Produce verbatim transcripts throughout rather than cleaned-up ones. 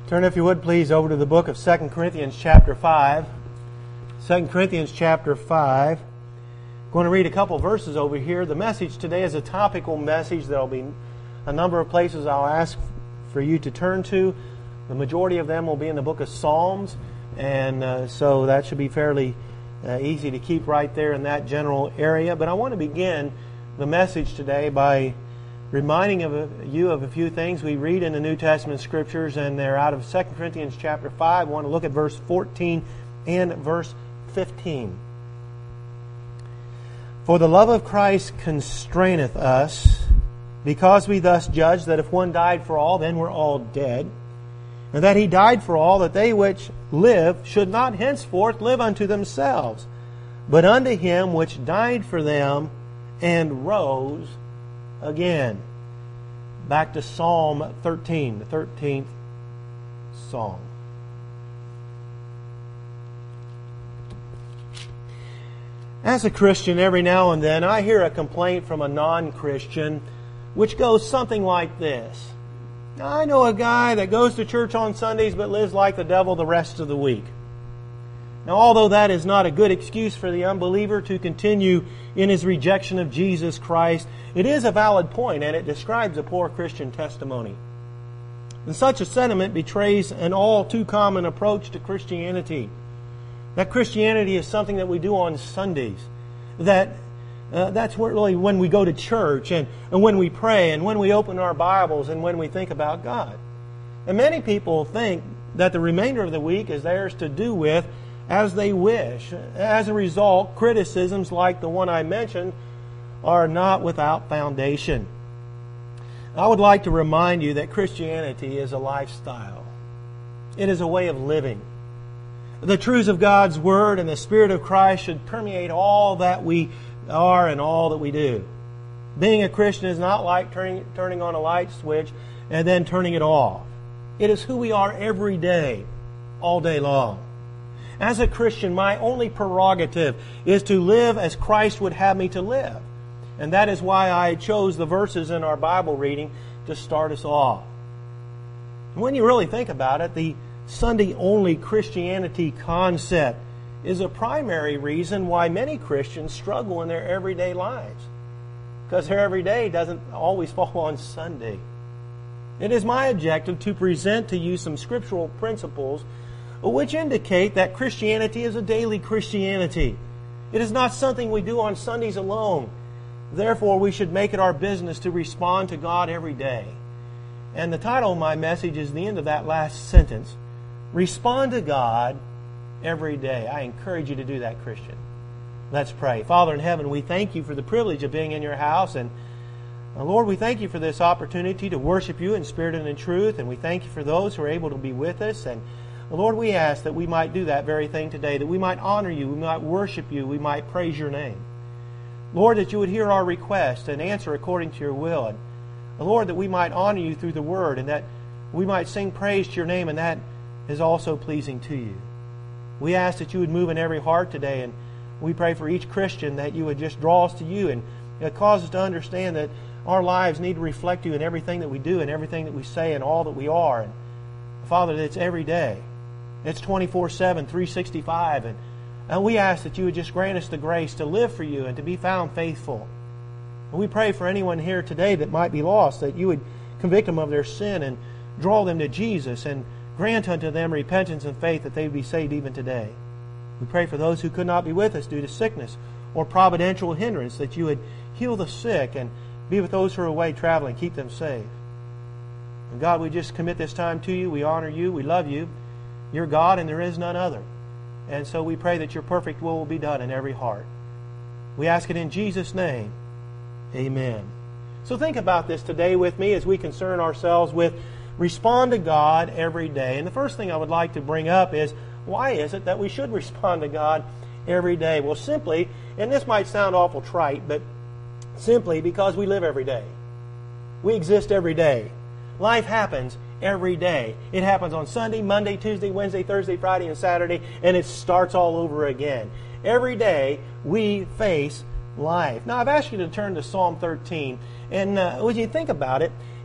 Turn, if you would, please, over to the book of Second Corinthians chapter five. Second Corinthians chapter five. I'm going to read a couple verses over here. The message today is a topical message. There will be a number of places I'll ask for you to turn to. The majority of them will be in the book of Psalms, and uh, so that should be fairly uh, easy to keep right there in that general area. But I want to begin the message today by reminding of a, you of a few things we read in the New Testament Scriptures, and they're out of Second Corinthians chapter five. I want to look at verse fourteen and verse fifteen. For the love of Christ constraineth us, because we thus judge that if one died for all, then we're all dead, and that He died for all, that they which live should not henceforth live unto themselves, but unto Him which died for them and rose again. Back to Psalm thirteen, the thirteenth Psalm. As a Christian, every now and then I hear a complaint from a non-Christian which goes something like this. I know a guy that goes to church on Sundays but lives like the devil the rest of the week. Now, although that is not a good excuse for the unbeliever to continue in his rejection of Jesus Christ, it is a valid point, and it describes a poor Christian testimony. And such a sentiment betrays an all too common approach to Christianity. That Christianity is something that we do on Sundays. That uh, that's really when we go to church, and, and when we pray, and when we open our Bibles, and when we think about God. And many people think that the remainder of the week is theirs to do with as they wish. As a result, criticisms like the one I mentioned are not without foundation. I would like to remind you that Christianity is a lifestyle. It is a way of living. The truths of God's Word and the Spirit of Christ should permeate all that we are and all that we do. Being a Christian is not like turning, turning on a light switch and then turning it off. It is who we are every day, all day long. As a Christian, my only prerogative is to live as Christ would have me to live. And that is why I chose the verses in our Bible reading to start us off. When you really think about it, the Sunday-only Christianity concept is a primary reason why many Christians struggle in their everyday lives. Because their everyday doesn't always fall on Sunday. It is my objective to present to you some scriptural principles which indicate that Christianity is a daily Christianity. It is not something we do on Sundays alone. Therefore, we should make it our business to respond to God every day. And the title of my message is the end of that last sentence. Respond to God every day. I encourage you to do that, Christian. Let's pray. Father in heaven, we thank you for the privilege of being in your house. And uh, Lord, we thank you for this opportunity to worship you in spirit and in truth. And we thank you for those who are able to be with us. And Lord, we ask that we might do that very thing today, that we might honor you, we might worship you, we might praise your name. Lord, that you would hear our request and answer according to your will. And Lord, that we might honor you through the word, and that we might sing praise to your name, and that is also pleasing to you. We ask that you would move in every heart today, and we pray for each Christian that you would just draw us to you and cause us to understand that our lives need to reflect you in everything that we do and everything that we say and all that we are. And Father, that it's every day. It's twenty-four seven, three sixty-five. And, and we ask that you would just grant us the grace to live for you and to be found faithful. And we pray for anyone here today that might be lost, that you would convict them of their sin and draw them to Jesus and grant unto them repentance and faith that they would be saved even today. We pray for those who could not be with us due to sickness or providential hindrance, that you would heal the sick and be with those who are away traveling, keep them safe. And God, we just commit this time to you. We honor you. We love you. You're God and there is none other. And so we pray that your perfect will will be done in every heart. We ask it in Jesus' name. Amen. So think about this today with me as we concern ourselves with respond to God every day. And the first thing I would like to bring up is, why is it that we should respond to God every day? Well, simply, and this might sound awful trite, but simply because we live every day. We exist every day. Life happens every day. It happens on Sunday, Monday, Tuesday, Wednesday, Thursday, Friday, and Saturday, and it starts all over again. Every day we face life. Now, I've asked you to turn to Psalm thirteen, and uh, when you think about it,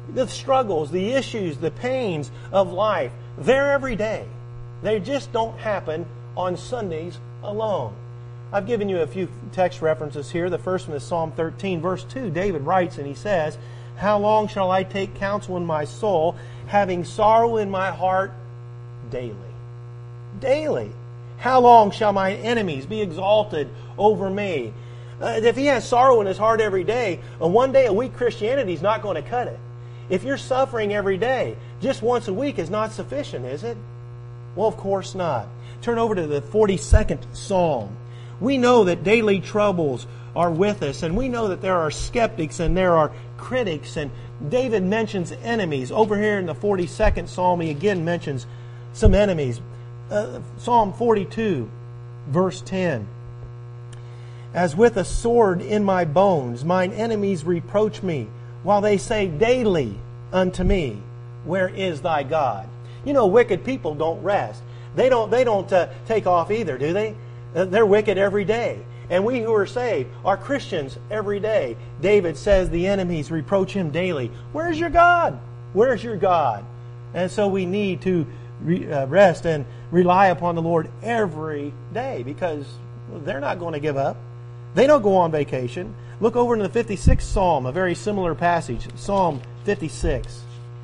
The struggles, the issues, the pains of life, they're every day. They just don't happen on Sundays alone. I've given you a few text references here. The first one is Psalm thirteen, verse two. David writes and he says, "How long shall I take counsel in my soul, having sorrow in my heart daily?" Daily. "How long shall my enemies be exalted over me?" Uh, if he has sorrow in his heart every day, uh, one day a week Christianity is not going to cut it. If you're suffering every day, just once a week is not sufficient, is it? Well, of course not. Turn over to the forty-second Psalm. We know that daily troubles are with us, and we know that there are skeptics and there are critics, and David mentions enemies. Over here in the forty-second Psalm, he again mentions some enemies. Uh, Psalm forty-two, verse ten. "As with a sword in my bones, mine enemies reproach me, while they say daily unto me, where is thy God?" You know, wicked people don't rest. They don't, they don't uh, take off either, do they? Uh, they're wicked every day. And we who are saved are Christians every day. David says the enemies reproach him daily. Where's your God? Where's your God? And so we need to re, uh, rest and rely upon the Lord every day, because they're not going to give up. They don't go on vacation. Look over in the fifty-sixth Psalm, a very similar passage. Psalm fifty-six.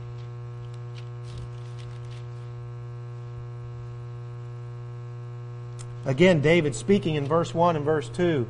Again, David speaking in verse one and verse two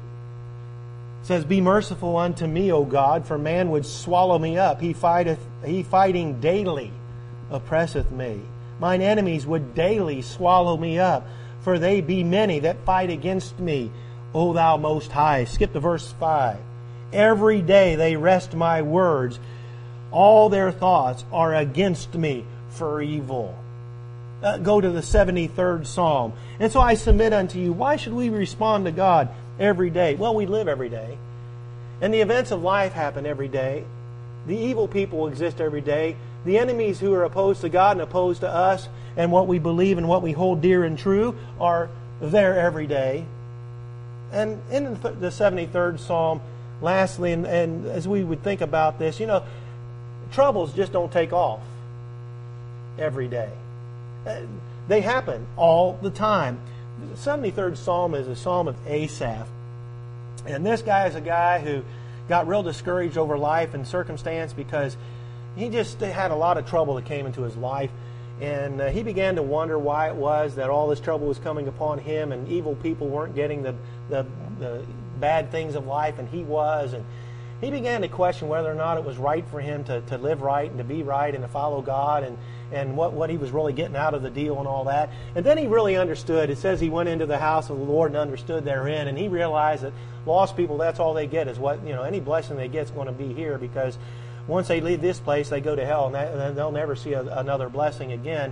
says, "Be merciful unto me, O God, for man would swallow me up. He fighteth, he fighting daily oppresseth me. Mine enemies would daily swallow me up, for they be many that fight against me, O thou most high." Skip to verse five. "Every day they wrest my words. All their thoughts are against me for evil." Uh, go to the seventy-third Psalm. "And so I submit unto you, why should we respond to God every day?" Well, we live every day. And the events of life happen every day. The evil people exist every day. The enemies who are opposed to God and opposed to us and what we believe and what we hold dear and true are there every day. And in the seventy-third Psalm, lastly, and, and as we would think about this, you know, troubles just don't take off every day. They happen all the time. The seventy-third Psalm is a psalm of Asaph. And this guy is a guy who got real discouraged over life and circumstance because he just had a lot of trouble that came into his life. And uh, he began to wonder why it was that all this trouble was coming upon him, and evil people weren't getting the, the, the bad things of life, and he was. And he began to question whether or not it was right for him to, to live right and to be right and to follow God, and, and what, what he was really getting out of the deal and all that. And then he really understood. It says he went into the house of the Lord and understood therein, and he realized that lost people, that's all they get, is what, you know, any blessing they get is going to be here, because once they leave this place, they go to hell, and, that, and they'll never see a, another blessing again.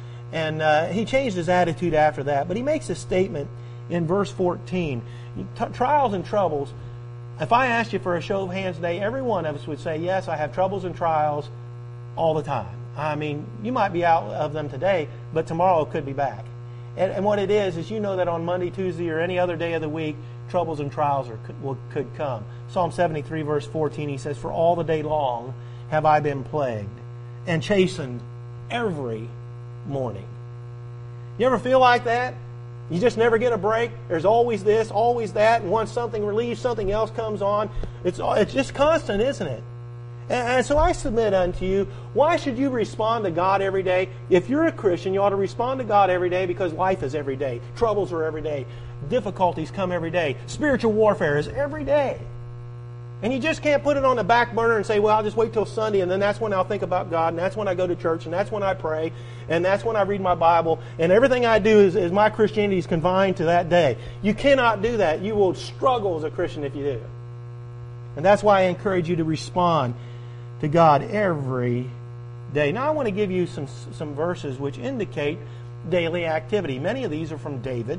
And uh, he changed his attitude after that. But he makes a statement in verse fourteen. T- trials and troubles. If I asked you for a show of hands today, every one of us would say, yes, I have troubles and trials all the time. I mean, you might be out of them today, but tomorrow it could be back. And, and what it is, is you know that on Monday, Tuesday, or any other day of the week, troubles and trials are, could, will, could come. Psalm seventy-three, verse fourteen, he says, "For all the day long have I been plagued and chastened every morning." You ever feel like that? You just never get a break. There's always this, always that, and once something relieves, something else comes on. It's it's just constant, isn't it? And, and so I submit unto you, why should you respond to God every day? If you're a Christian, you ought to respond to God every day, because life is every day. Troubles are every day. Difficulties come every day. Spiritual warfare is every day. And you just can't put it on the back burner and say, well, I'll just wait till Sunday, and then that's when I'll think about God, and that's when I go to church, and that's when I pray, and that's when I read my Bible, and everything I do is, is my Christianity is confined to that day. You cannot do that. You will struggle as a Christian if you do. And that's why I encourage you to respond to God every day. Now I want to give you some, some verses which indicate daily activity. Many of these are from David.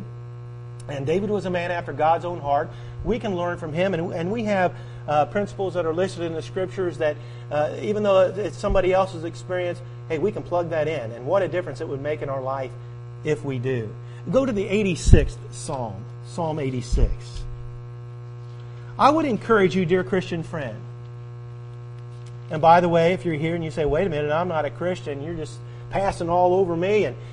And David was a man after God's own heart. We can learn from him, and, and we have uh, principles that are listed in the Scriptures that uh, even though it's somebody else's experience, hey, we can plug that in. And what a difference it would make in our life if we do. Go to the eighty-sixth Psalm, Psalm eighty-six. I would encourage you, dear Christian friend, And by the way, if you're here and you say, wait a minute, I'm not a Christian, you're just passing all over me. And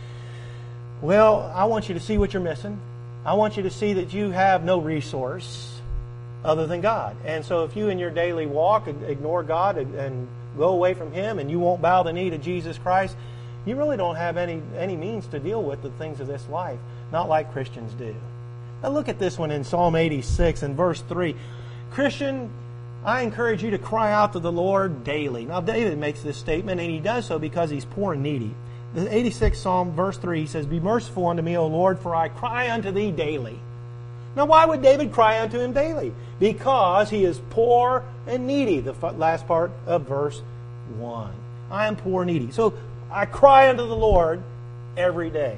well, I want you to see what you're missing. I want you to see that you have no resource other than God. And so if you in your daily walk ignore God and go away from Him and you won't bow the knee to Jesus Christ, you really don't have any, any means to deal with the things of this life, not like Christians do. Now look at this one in Psalm eighty-six and verse three. Christian, I encourage you to cry out to the Lord daily. Now David makes this statement, and he does so because he's poor and needy. The eighty-sixth Psalm, verse three, he says, Be merciful unto me, O Lord, for I cry unto Thee daily. Now why would David cry unto Him daily? Because he is poor and needy, the last part of verse one. I am poor and needy. So I cry unto the Lord every day.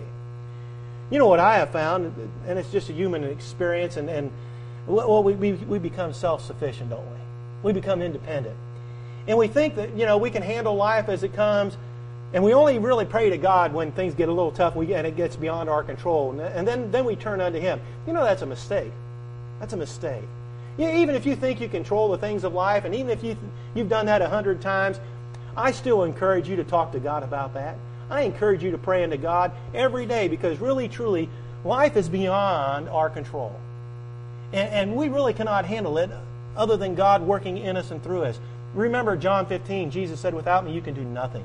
You know what I have found, and it's just a human experience, and, and well, we, we, we become self-sufficient, don't we? We become independent. And we think that, you know, we can handle life as it comes, and we only really pray to God when things get a little tough and it gets beyond our control. And then, then we turn unto Him. You know, that's a mistake. That's a mistake. Yeah, even if you think you control the things of life, and even if you, you've done that a hundred times, I still encourage you to talk to God about that. I encourage you to pray unto God every day, because really, truly, life is beyond our control. And, and we really cannot handle it other than God working in us and through us. Remember John fifteen, Jesus said, without me you can do nothing.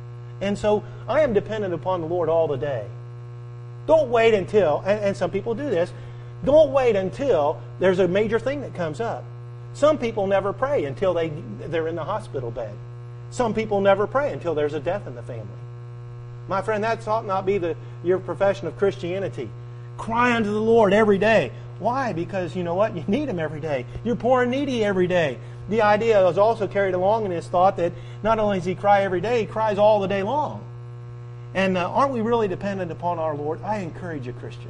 And so I am dependent upon the Lord all the day. Don't wait until, and, and some people do this, don't wait until there's a major thing that comes up. Some people never pray until they, they're in the hospital bed. Some people never pray until there's a death in the family. My friend, that ought not be the, your profession of Christianity. Cry unto the Lord every day. Why? Because you know what? You need Him every day. You're poor and needy every day. The idea was also carried along in his thought that not only does he cry every day, he cries all the day long. And uh, aren't we really dependent upon our Lord? I encourage you, Christian,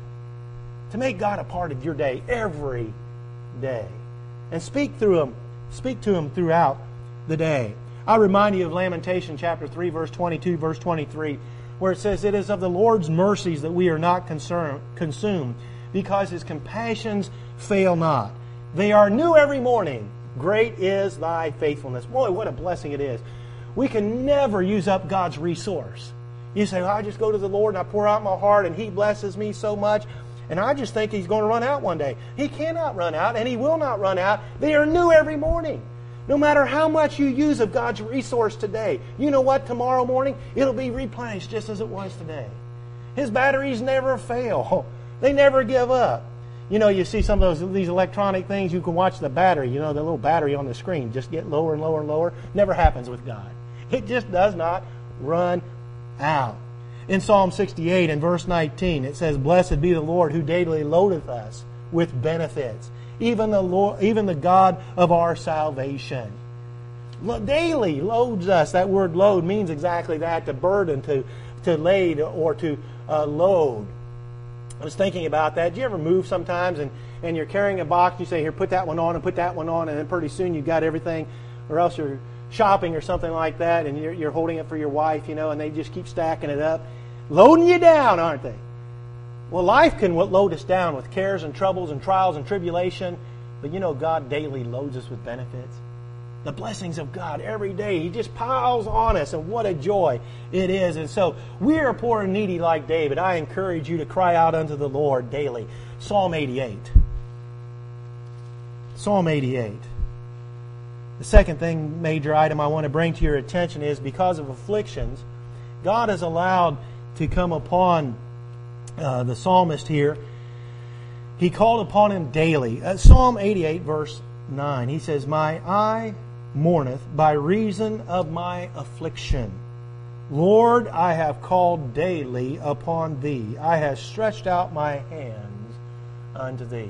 to make God a part of your day every day. And speak through Him. Speak to Him throughout the day. I'll remind you of Lamentation chapter three, verse twenty-two, verse twenty-three, where it says, It is of the Lord's mercies that we are not concern, consumed, because His compassions fail not. They are new every morning. Great is Thy faithfulness. Boy, what a blessing it is. We can never use up God's resource. You say, well, I just go to the Lord and I pour out my heart and He blesses me so much, and I just think He's going to run out one day. He cannot run out, and He will not run out. They are new every morning. No matter how much you use of God's resource today, you know what? Tomorrow morning, it'll be replenished just as it was today. His batteries never fail. They never give up. You know, you see some of those these electronic things, you can watch the battery, you know, the little battery on the screen just get lower and lower and lower. Never happens with God. It just does not run out. In Psalm sixty-eight and verse nineteen, it says, Blessed be the Lord who daily loadeth us with benefits, even the Lord, even the God of our salvation. Daily loads us. That word load means exactly that, to burden, to, to lay, or to uh, load. I was thinking about that. Do you ever move sometimes and, and you're carrying a box, you say, here, put that one on and put that one on, and then pretty soon you've got everything, or else you're shopping or something like that, and you're, you're holding it for your wife, you know, and they just keep stacking it up. Loading you down, aren't they? Well, life can load us down with cares and troubles and trials and tribulation, but you know, God daily loads us with benefits. The blessings of God every day. He just piles on us, and what a joy it is. And so we are poor and needy like David. I encourage you to cry out unto the Lord daily. Psalm eighty-eight. Psalm eighty-eight. The second thing, major item I want to bring to your attention is, because of afflictions, God is allowed to come upon uh, the psalmist here. He called upon him daily. Uh, Psalm eighty-eight, verse nine. He says, My eye mourneth by reason of my affliction. Lord, I have called daily upon Thee. I have stretched out my hands unto Thee.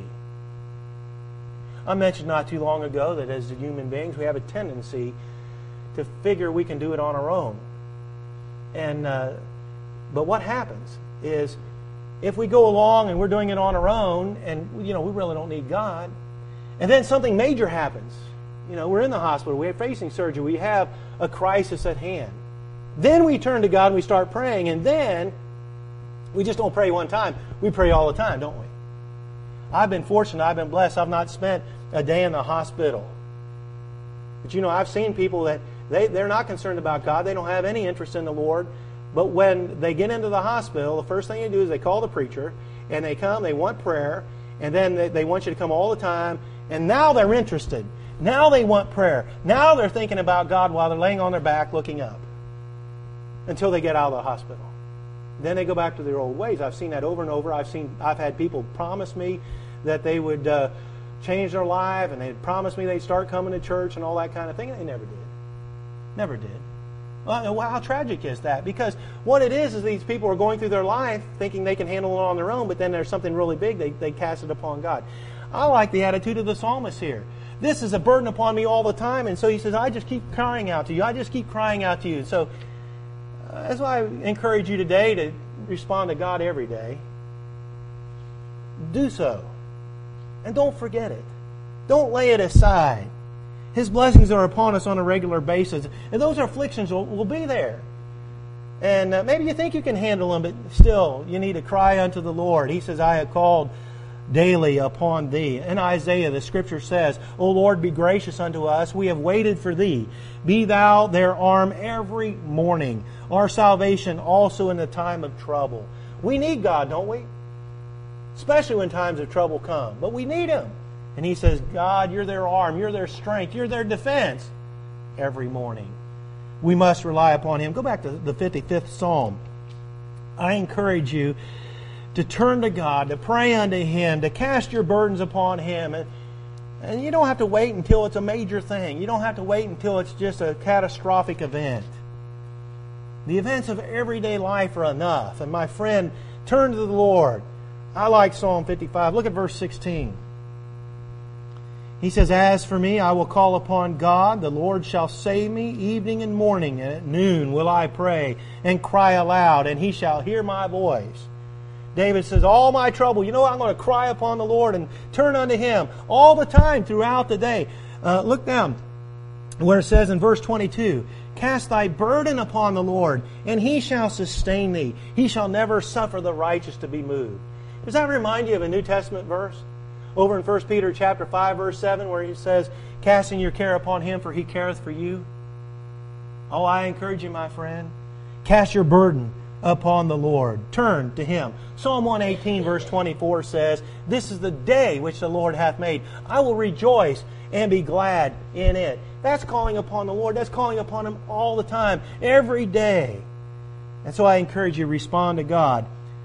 I mentioned not too long ago that as human beings, we have a tendency to figure we can do it on our own. And uh, but what happens is, if we go along and we're doing it on our own, and you know we really don't need God, and then something major happens. You know, we're in the hospital, we're facing surgery, we have a crisis at hand. Then we turn to God and we start praying, and then we just don't pray one time. We pray all the time, don't we? I've been fortunate, I've been blessed. I've not spent a day in the hospital. But you know, I've seen people that, They, they're not concerned about God. They don't have any interest in the Lord. But when they get into the hospital, the first thing they do is they call the preacher, and they come, they want prayer, and then they, they want you to come all the time, and now they're interested. Now they want prayer. Now they're thinking about God while they're laying on their back looking up until they get out of the hospital. Then they go back to their old ways. I've seen that over and over. I've seen, I've had people promise me that they would uh, change their life, and they'd promise me they'd start coming to church and all that kind of thing, and they never did. Never did. Well, how tragic is that? Because what it is is these people are going through their life thinking they can handle it on their own, but then there's something really big, they, they cast it upon God. I like the attitude of the psalmist here. This is a burden upon me all the time, and so he says, I just keep crying out to you. I just keep crying out to you. So uh, that's why I encourage you today to respond to God every day. Do so. And don't forget it. Don't lay it aside. His blessings are upon us on a regular basis. And those afflictions will, will be there. And uh, maybe you think you can handle them, but still, you need to cry unto the Lord. He says, I have called daily upon thee. In Isaiah, the Scripture says, O Lord, be gracious unto us. We have waited for thee. Be thou their arm every morning. Our salvation also in the time of trouble. We need God, don't we? Especially when times of trouble come. But we need Him. And He says, God, you're their arm, you're their strength, you're their defense every morning. We must rely upon Him. Go back to the fifty-fifth Psalm. I encourage you to turn to God, to pray unto Him, to cast your burdens upon Him. And, and you don't have to wait until it's a major thing. You don't have to wait until it's just a catastrophic event. The events of everyday life are enough. And my friend, turn to the Lord. I like Psalm fifty-five. Look at verse sixteen. He says, As for me, I will call upon God. The Lord shall save me evening and morning. And at noon will I pray and cry aloud, and He shall hear my voice. David says, all my trouble, you know what? I'm going to cry upon the Lord and turn unto Him all the time throughout the day. Uh, look down where it says in verse twenty-two, Cast thy burden upon the Lord, and He shall sustain thee. He shall never suffer the righteous to be moved. Does that remind you of a New Testament verse? Over in First Peter chapter five, verse seven, where he says, Casting your care upon Him, for He careth for you. Oh, I encourage you, my friend. Cast your burden upon the Lord. Turn to Him. Psalm one eighteen, verse twenty-four says, This is the day which the Lord hath made. I will rejoice and be glad in it. That's calling upon the Lord. That's calling upon Him all the time, every day. And so I encourage you to respond to God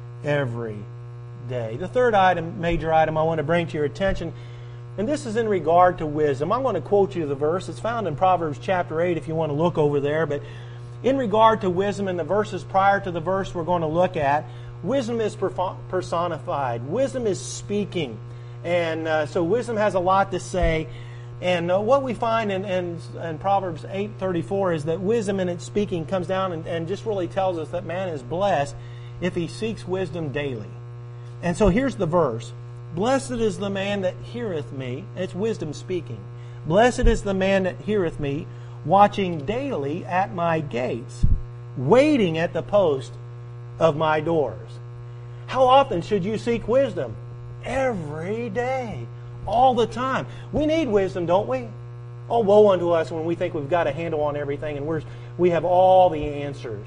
every day. The third item, major item I want to bring to your attention, and this is in regard to wisdom. I'm going to quote you the verse. It's found in Proverbs chapter eight if you want to look over there. But in regard to wisdom, in the verses prior to the verse we're going to look at, wisdom is personified. Wisdom is speaking. And uh, so wisdom has a lot to say. And uh, what we find in, in, in Proverbs eight thirty-four is that wisdom in its speaking comes down and, and just really tells us that man is blessed if he seeks wisdom daily. And so here's the verse. Blessed is the man that heareth me. It's wisdom speaking. Blessed is the man that heareth me, watching daily at my gates, waiting at the post of my doors. How often should you seek wisdom? Every day. All the time. We need wisdom, don't we? Oh, woe unto us when we think we've got a handle on everything and we're, we have all the answers.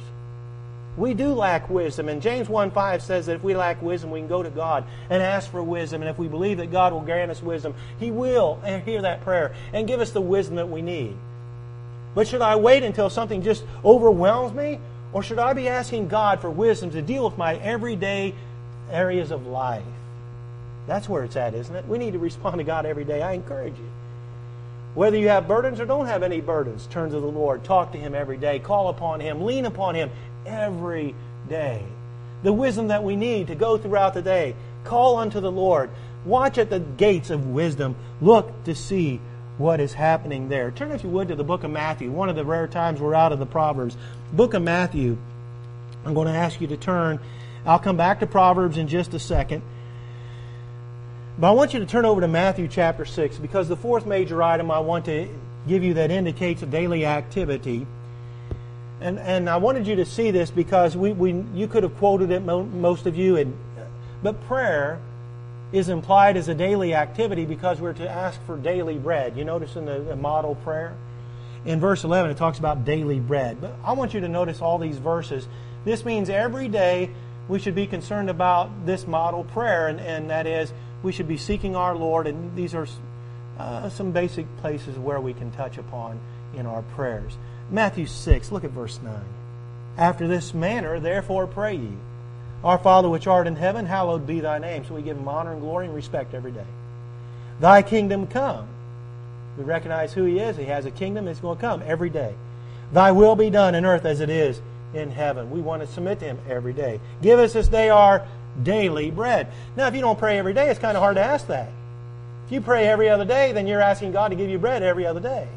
We do lack wisdom. And James one five says that if we lack wisdom, we can go to God and ask for wisdom. And if we believe that God will grant us wisdom, He will hear that prayer and give us the wisdom that we need. But should I wait until something just overwhelms me? Or should I be asking God for wisdom to deal with my everyday areas of life? That's where it's at, isn't it? We need to respond to God every day. I encourage you. Whether you have burdens or don't have any burdens, turn to the Lord. Talk to Him every day. Call upon Him. Lean upon Him every day. The wisdom that we need to go throughout the day. Call unto the Lord. Watch at the gates of wisdom. Look to see what is happening there. Turn, if you would, to the book of Matthew. One of the rare times we're out of the Proverbs. Book of Matthew. I'm going to ask you to turn. I'll come back to Proverbs in just a second. But I want you to turn over to Matthew chapter six, because the fourth major item I want to give you that indicates a daily activity. And and I wanted you to see this because we, we you could have quoted it, most of you, and but prayer is implied as a daily activity because we're to ask for daily bread. You notice in the, the model prayer? in verse eleven, it talks about daily bread. But I want you to notice all these verses. This means every day we should be concerned about this model prayer, and, and that is we should be seeking our Lord, and these are uh, some basic places where we can touch upon in our prayers. Matthew six, look at verse nine. After this manner, therefore pray ye, Our Father which art in heaven, hallowed be thy name. So we give Him honor and glory and respect every day. Thy kingdom come. We recognize who He is. He has a kingdom. It's going to come every day. Thy will be done in earth as it is in heaven. We want to submit to Him every day. Give us this day our daily bread. Now, if you don't pray every day, it's kind of hard to ask that. If you pray every other day, then you're asking God to give you bread every other day.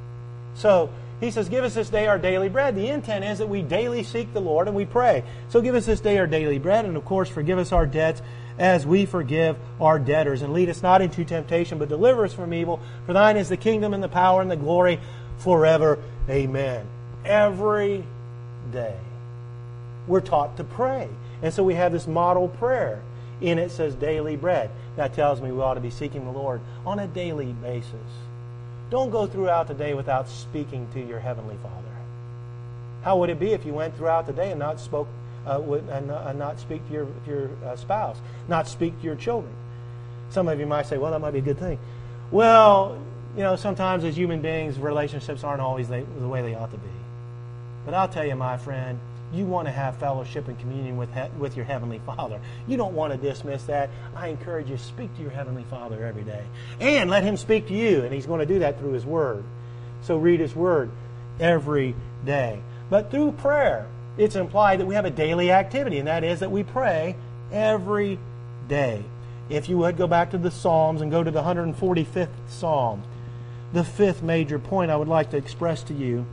So, He says, give us this day our daily bread. The intent is that we daily seek the Lord and we pray. So give us this day our daily bread, and of course forgive us our debts as we forgive our debtors. And lead us not into temptation, but deliver us from evil. For thine is the kingdom and the power and the glory forever. Amen. Every day we're taught to pray. And so we have this model prayer. In it says daily bread. That tells me we ought to be seeking the Lord on a daily basis. Don't go throughout the day without speaking to your Heavenly Father. How would it be if you went throughout the day and not spoke, uh, with, and, uh, and not speak to your, to your uh, spouse, not speak to your children? Some of you might say, well, that might be a good thing. Well, you know, sometimes as human beings, relationships aren't always the, the way they ought to be. But I'll tell you, my friend, you want to have fellowship and communion with he- with your Heavenly Father. You don't want to dismiss that. I encourage you to speak to your Heavenly Father every day. And let Him speak to you. And He's going to do that through His Word. So read His Word every day. But through prayer, it's implied that we have a daily activity. And that is that we pray every day. If you would, go back to the Psalms and go to the one hundred forty-fifth Psalm. The fifth major point I would like to express to you.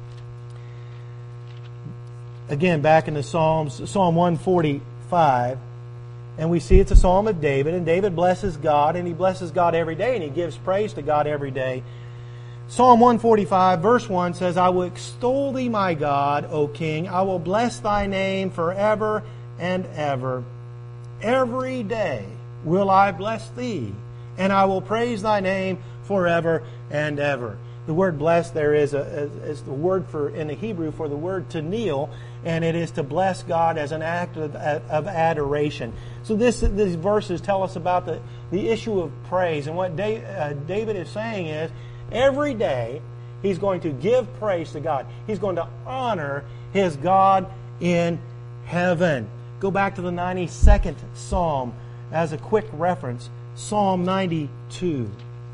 Again, back in the Psalms, Psalm one forty-five, and we see it's a psalm of David, and David blesses God, and he blesses God every day, and he gives praise to God every day. Psalm one forty-five, verse one says, I will extol thee, my God, O King. I will bless thy name forever and ever. Every day will I bless thee, and I will praise thy name forever and ever. The word bless there is, a, is the word for in the Hebrew for the word to kneel, and it is to bless God as an act of, of adoration. So this, these verses tell us about the, the issue of praise. And what Dave, uh, David is saying is, every day he's going to give praise to God. He's going to honor his God in heaven. Go back to the ninety-second Psalm as a quick reference. Psalm ninety-two.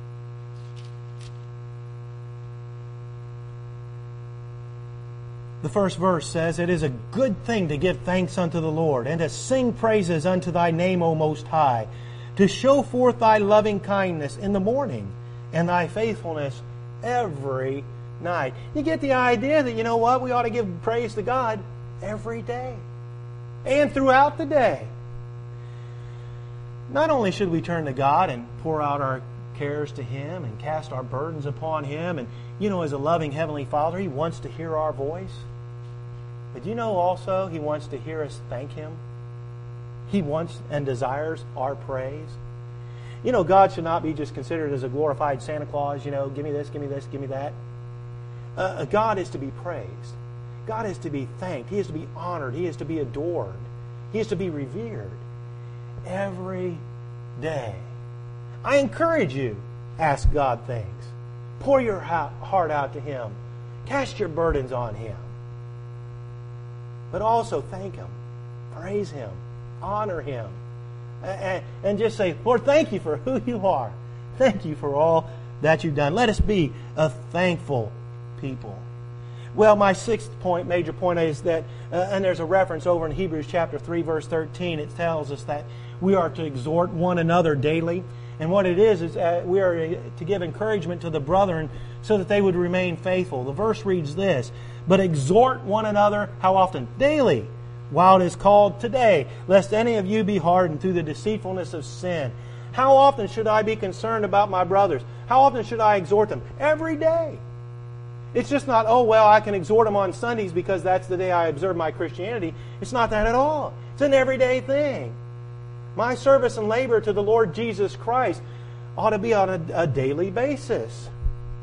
The first verse says, It is a good thing to give thanks unto the Lord, and to sing praises unto thy name, O Most High, to show forth thy loving kindness in the morning, and thy faithfulness every night. You get the idea that, you know what, we ought to give praise to God every day, and throughout the day. Not only should we turn to God and pour out our cares to Him and cast our burdens upon Him, and, you know, as a loving Heavenly Father, He wants to hear our voice. But you know also He wants to hear us thank Him. He wants and desires our praise. You know, God should not be just considered as a glorified Santa Claus, you know, give me this, give me this, give me that. Uh, God is to be praised. God is to be thanked. He is to be honored. He is to be adored. He is to be revered every day. I encourage you, ask God things. Pour your heart out to Him. Cast your burdens on Him. But also thank Him. Praise Him. Honor Him. And just say, Lord, thank You for who You are. Thank You for all that You've done. Let us be a thankful people. Well, my sixth point, major point, is that, uh, and there's a reference over in Hebrews chapter three, verse thirteen. It tells us that we are to exhort one another daily. And what it is, is uh, we are to give encouragement to the brethren so that they would remain faithful. The verse reads this, But exhort one another, how often? Daily, while it is called today, lest any of you be hardened through the deceitfulness of sin. How often should I be concerned about my brothers? How often should I exhort them? Every day. It's just not, oh, well, I can exhort them on Sundays because that's the day I observe my Christianity. It's not that at all. It's an everyday thing. My service and labor to the Lord Jesus Christ ought to be on a, a daily basis.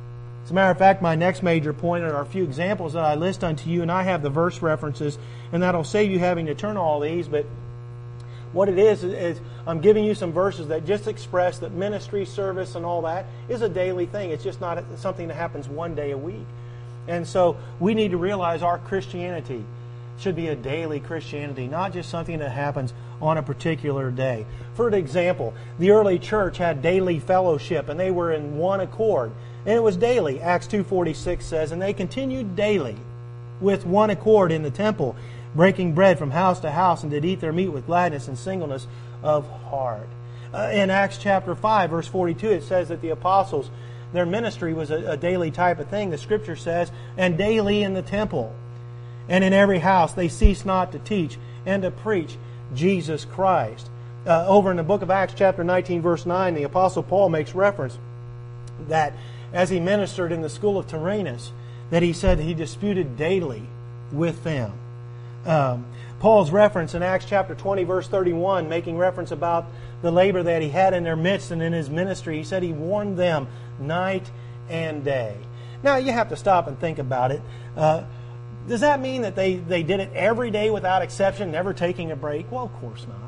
As a matter of fact, my next major point are a few examples that I list unto you, and I have the verse references, and that'll save you having to turn to all these. But what it is, is I'm giving you some verses that just express that ministry, service, and all that is a daily thing. It's just not something that happens one day a week. And so we need to realize our Christianity should be a daily Christianity, not just something that happens on a particular day. For example, the early church had daily fellowship, and they were in one accord. And it was daily. Acts two forty-six says, and they continued daily with one accord in the temple, breaking bread from house to house, and did eat their meat with gladness and singleness of heart. Uh, in Acts chapter five, verse forty-two, it says that the apostles, their ministry was a, a daily type of thing. The Scripture says, and daily in the temple, and in every house they ceased not to teach and to preach Jesus Christ. Uh, over in the book of Acts chapter nineteen, verse nine, the Apostle Paul makes reference that as he ministered in the school of Tyrannus, that he said he disputed daily with them. Um, Paul's reference in Acts chapter twenty, verse thirty-one, making reference about the labor that he had in their midst and in his ministry, he said he warned them night and day. Now, you have to stop and think about it. Uh, does that mean that they, they did it every day without exception, never taking a break? Well, of course not.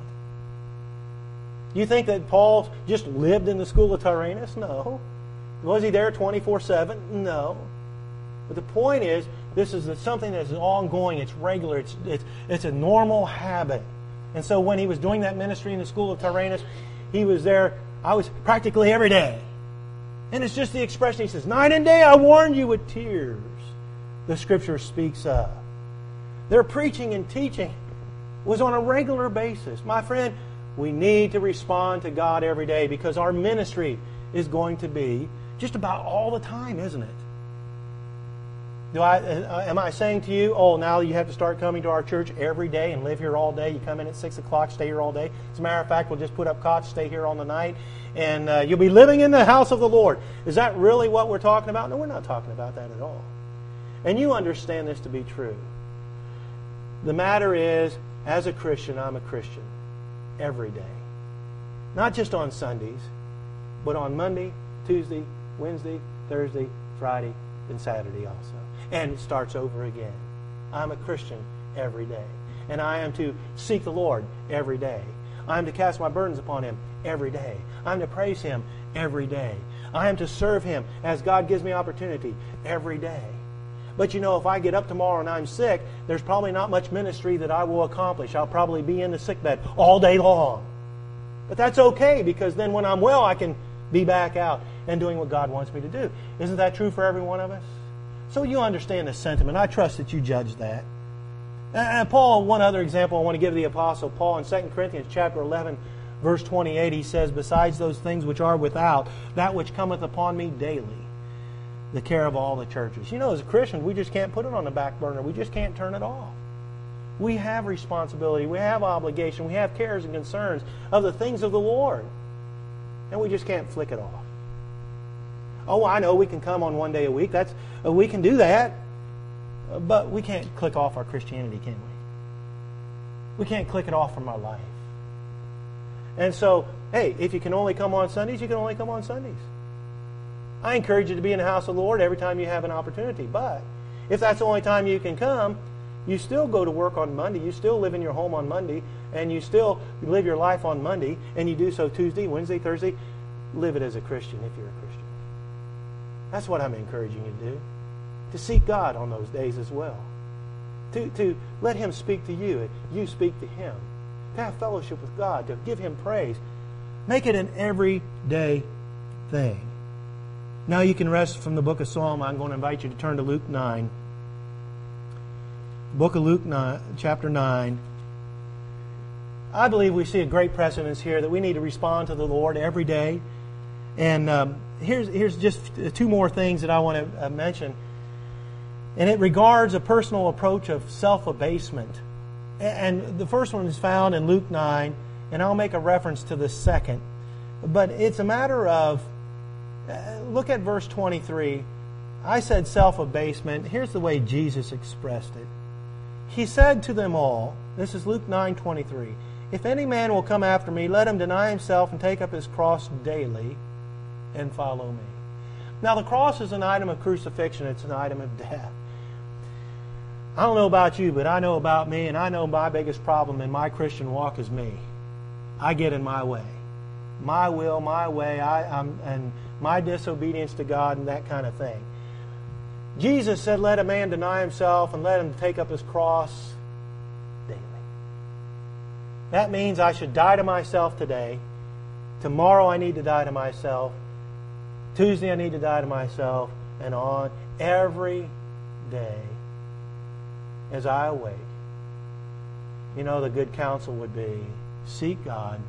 You think that Paul just lived in the school of Tyrannus? No. Was he there twenty-four seven? No. But the point is, this is something that's ongoing, it's regular, it's, it's, it's a normal habit. And so when he was doing that ministry in the school of Tyrannus, he was there, I was practically every day. And it's just the expression, he says, night and day I warned you with tears. The Scripture speaks of. Their preaching and teaching was on a regular basis. My friend, we need to respond to God every day because our ministry is going to be just about all the time, isn't it? Do I, uh, am I saying to you, oh, now you have to start coming to our church every day and live here all day? You come in at six o'clock, stay here all day. As a matter of fact, we'll just put up cots, stay here on the night, and uh, you'll be living in the house of the Lord. Is that really what we're talking about? No, we're not talking about that at all. And you understand this to be true. The matter is, as a Christian, I'm a Christian every day. Not just on Sundays, but on Monday, Tuesday, Wednesday, Thursday, Friday, and Saturday also. And it starts over again. I'm a Christian every day. And I am to seek the Lord every day. I am to cast my burdens upon Him every day. I am to praise Him every day. I am to serve Him as God gives me opportunity every day. But you know, if I get up tomorrow and I'm sick, there's probably not much ministry that I will accomplish. I'll probably be in the sickbed all day long. But that's okay, because then when I'm well, I can be back out and doing what God wants me to do. Isn't that true for every one of us? So you understand the sentiment. I trust that you judge that. And Paul, one other example I want to give the Apostle Paul in Second Corinthians chapter eleven, verse twenty-eight, he says, besides those things which are without, that which cometh upon me daily, the care of all the churches. You know, as a Christian, we just can't put it on the back burner. We just can't turn it off. We have responsibility. We have obligation. We have cares and concerns of the things of the Lord. And we just can't flick it off. Oh, I know we can come on one day a week. That's uh, we can do that. Uh, but we can't click off our Christianity, can we? We can't click it off from our life. And so, hey, if you can only come on Sundays, you can only come on Sundays. I encourage you to be in the house of the Lord every time you have an opportunity. But if that's the only time you can come, you still go to work on Monday. You still live in your home on Monday. And you still live your life on Monday. And you do so Tuesday, Wednesday, Thursday. Live it as a Christian if you're a Christian. That's what I'm encouraging you to do. To seek God on those days as well. To, to let Him speak to you and you speak to Him. To have fellowship with God. To give Him praise. Make it an everyday thing. Now you can rest from the book of Psalm. I'm going to invite you to turn to Luke nine. Book of Luke nine, chapter nine. I believe we see a great precedence here that we need to respond to the Lord every day. And um, here's here's just two more things that I want to uh, mention. And it regards a personal approach of self-abasement. And the first one is found in Luke nine, and I'll make a reference to the second. But it's a matter of, uh, look at verse twenty-three. I said self-abasement. Here's the way Jesus expressed it. He said to them all, this is Luke nine twenty-three, if any man will come after me, let him deny himself and take up his cross daily and follow me. Now, the cross is an item of crucifixion. It's an item of death. I don't know about you, but I know about me, and I know my biggest problem in my Christian walk is me. I get in my way. My will, my way, I, I'm, and my disobedience to God and that kind of thing. Jesus said, let a man deny himself and let him take up his cross daily. That means I should die to myself today. Tomorrow I need to die to myself. Tuesday I need to die to myself. And on every day as I awake. You know, the good counsel would be, seek God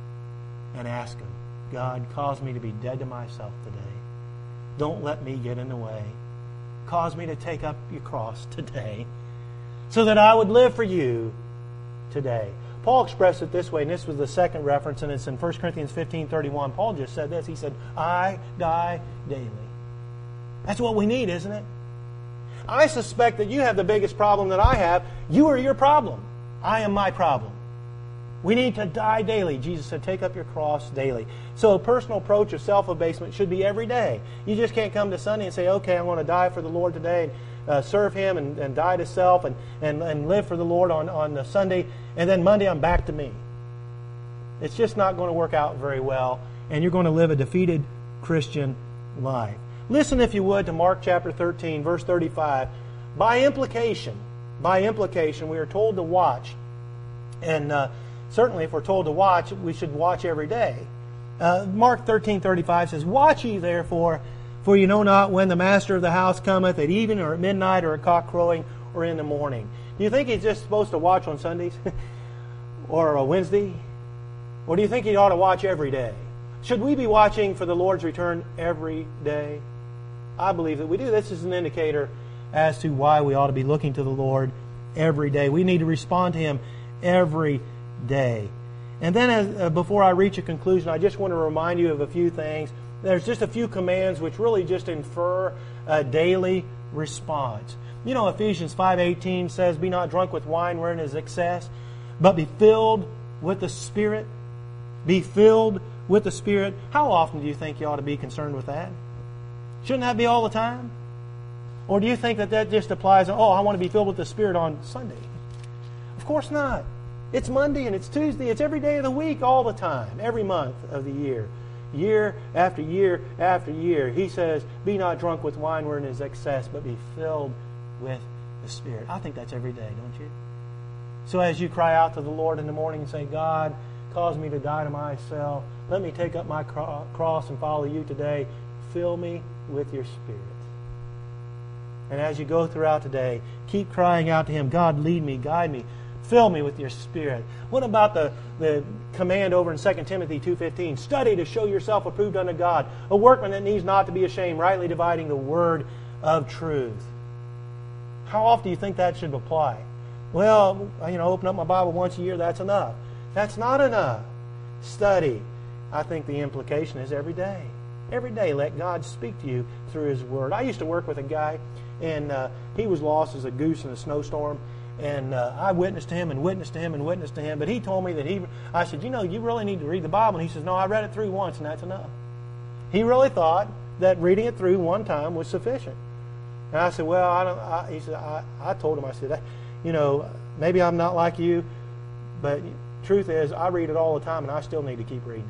and ask Him, God, cause me to be dead to myself today. Don't let me get in the way. Cause me to take up your cross today so that I would live for you today. Paul expressed it this way, and this was the second reference, and it's in First Corinthians fifteen thirty-one. Paul just said this. He said, I die daily. That's what we need, isn't it? I suspect that you have the biggest problem that I have. You are your problem. I am my problem. We need to die daily. Jesus said, take up your cross daily. So a personal approach of self-abasement should be every day. You just can't come to Sunday and say, okay, I'm going to die for the Lord today, and uh, serve Him and, and die to self and, and, and live for the Lord on, on the Sunday, and then Monday I'm back to me. It's just not going to work out very well, and you're going to live a defeated Christian life. Listen, if you would, to Mark chapter thirteen, verse thirty-five. By implication, by implication, we are told to watch. And uh, certainly if we're told to watch, we should watch every day. Uh, Mark thirteen thirty-five says, watch ye therefore, for you know not when the master of the house cometh, at even or at midnight or at cock crowing or in the morning. Do you think he's just supposed to watch on Sundays or a Wednesday? Or do you think he ought to watch every day? Should we be watching for the Lord's return every day? I believe that we do. This is an indicator as to why we ought to be looking to the Lord every day. We need to respond to Him every day. And then as, uh, before I reach a conclusion, I just want to remind you of a few things. There's just a few commands which really just infer a daily response. You know, Ephesians five eighteen says, be not drunk with wine wherein is excess, but be filled with the Spirit. Be filled with the Spirit. How often do you think you ought to be concerned with that? Shouldn't that be all the time? Or do you think that that just applies, oh, I want to be filled with the Spirit on Sunday? Of course not. It's Monday and it's Tuesday. It's every day of the week, all the time, every month of the year. Year after year after year. He says, be not drunk with wine wherein is excess, but be filled with the Spirit. I think that's every day, don't you? So as you cry out to the Lord in the morning and say, God, cause me to die to myself. Let me take up my cro- cross and follow you today. Fill me with your Spirit. And as you go throughout today, keep crying out to Him, God, lead me, guide me. Fill me with your Spirit. What about the, the command over in Second Timothy two fifteen? Study to show yourself approved unto God, a workman that needs not to be ashamed, rightly dividing the word of truth. How often do you think that should apply? Well, you know, open up my Bible once a year, that's enough. That's not enough. Study. I think the implication is every day. Every day let God speak to you through His Word. I used to work with a guy, and uh, he was lost as a goose in a snowstorm. And uh, I witnessed to him and witnessed to him and witnessed to him. But he told me that he, I said, you know, you really need to read the Bible. And he says, no, I read it through once and that's enough. He really thought that reading it through one time was sufficient. And I said, well, I don't, I, he said, I, I told him, I said, you know, maybe I'm not like you, but truth is, I read it all the time and I still need to keep reading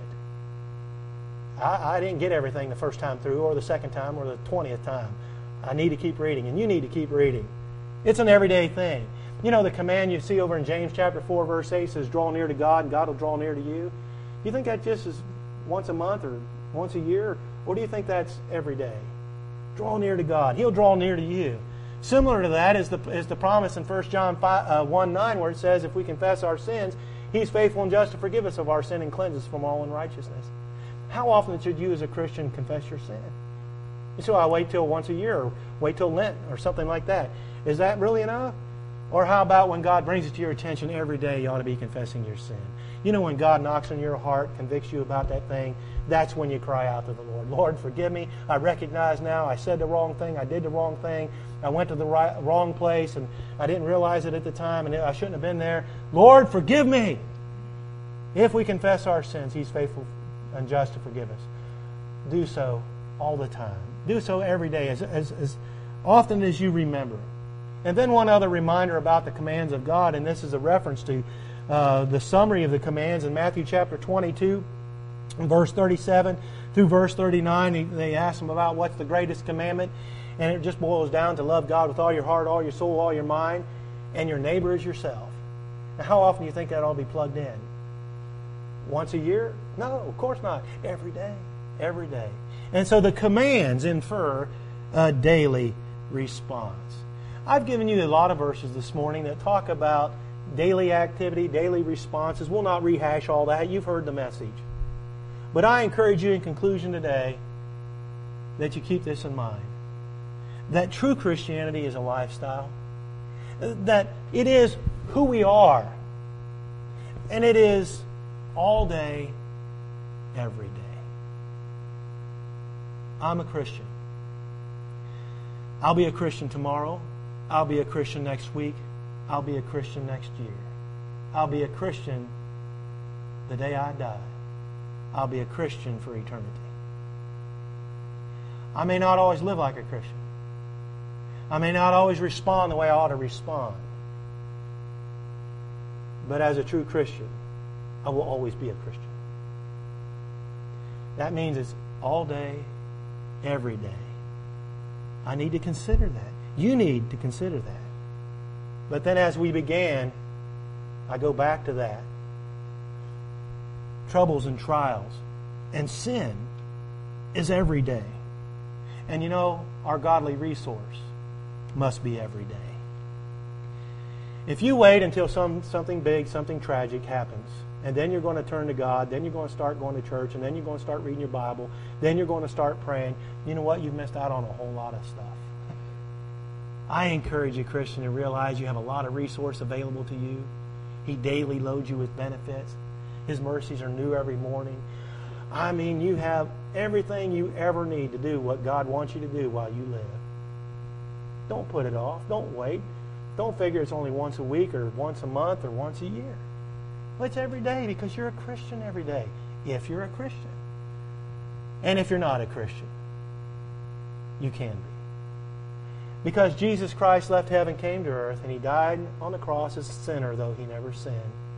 it. I, I didn't get everything the first time through or the second time or the twentieth time. I need to keep reading, and you need to keep reading. It's an everyday thing. You know, the command you see over in James chapter four, verse eight says, draw near to God and God will draw near to you. Do you think that just is once a month or once a year? Or do you think that's every day? Draw near to God. He'll draw near to you. Similar to that is the, is the promise in First John one nine where it says, if we confess our sins, He's faithful and just to forgive us of our sin and cleanse us from all unrighteousness. How often should you as a Christian confess your sin? You say, well, I wait till once a year or wait till Lent or something like that. Is that really enough? Or how about when God brings it to your attention every day, you ought to be confessing your sin? You know, when God knocks on your heart, convicts you about that thing, that's when you cry out to the Lord. Lord, forgive me. I recognize now I said the wrong thing. I did the wrong thing. I went to the right, wrong place, and I didn't realize it at the time, and I shouldn't have been there. Lord, forgive me. If we confess our sins, He's faithful and just to forgive us. Do so all the time. Do so every day, as, as, as often as you remember. And then one other reminder about the commands of God, and this is a reference to uh, the summary of the commands in Matthew chapter twenty-two, verse thirty-seven through verse thirty-nine. They ask him about what's the greatest commandment, and it just boils down to love God with all your heart, all your soul, all your mind, and your neighbor as yourself. Now, how often do you think that ought to be plugged in? Once a year? No, of course not. Every day. Every day. And so the commands infer a daily response. I've given you a lot of verses this morning that talk about daily activity, daily responses. We'll not rehash all that. You've heard the message. But I encourage you in conclusion today that you keep this in mind. That true Christianity is a lifestyle. That it is who we are. And it is all day, every day. I'm a Christian. I'll be a Christian tomorrow. I'll be a Christian next week. I'll be a Christian next year. I'll be a Christian the day I die. I'll be a Christian for eternity. I may not always live like a Christian. I may not always respond the way I ought to respond. But as a true Christian, I will always be a Christian. That means it's all day, every day. I need to consider that. You need to consider that. But then as we began, I go back to that. Troubles and trials and sin is every day. And you know, our godly resource must be every day. If you wait until some something big, something tragic happens, and then you're going to turn to God, then you're going to start going to church, and then you're going to start reading your Bible, then you're going to start praying, you know what? You've missed out on a whole lot of stuff. I encourage you, Christian, to realize you have a lot of resource available to you. He daily loads you with benefits. His mercies are new every morning. I mean, you have everything you ever need to do what God wants you to do while you live. Don't put it off. Don't wait. Don't figure it's only once a week or once a month or once a year. Well, it's every day because you're a Christian every day, if you're a Christian. And if you're not a Christian, you can be. Because Jesus Christ left heaven, came to earth, and He died on the cross as a sinner, though He never sinned.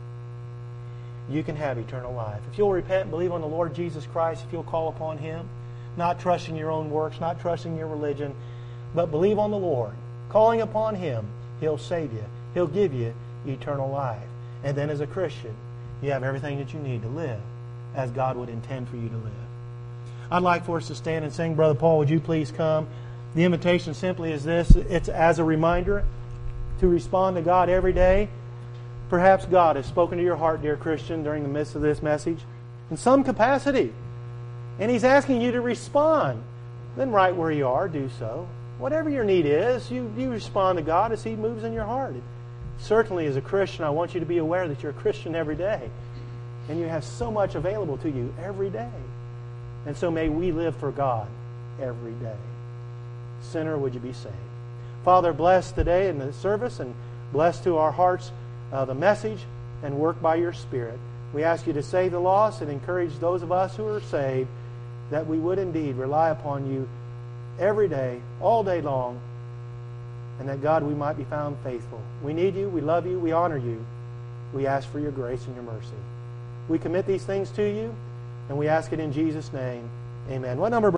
You can have eternal life. If you'll repent and believe on the Lord Jesus Christ, if you'll call upon Him, not trusting your own works, not trusting your religion, but believe on the Lord, calling upon Him, He'll save you. He'll give you eternal life. And then as a Christian, you have everything that you need to live as God would intend for you to live. I'd like for us to stand and sing. Brother Paul, would you please come? The invitation simply is this. It's as a reminder to respond to God every day. Perhaps God has spoken to your heart, dear Christian, during the midst of this message in some capacity. And He's asking you to respond. Then right where you are, do so. Whatever your need is, you, you respond to God as He moves in your heart. Certainly as a Christian, I want you to be aware that you're a Christian every day. And you have so much available to you every day. And so may we live for God every day. Sinner, would you be saved? Father, bless today in the service and bless to our hearts uh, the message and work by your Spirit. We ask you to save the lost and encourage those of us who are saved that we would indeed rely upon you every day, all day long, and that, God, we might be found faithful. We need you, we love you, we honor you. We ask for your grace and your mercy. We commit these things to you, and we ask it in Jesus' name. Amen. What number?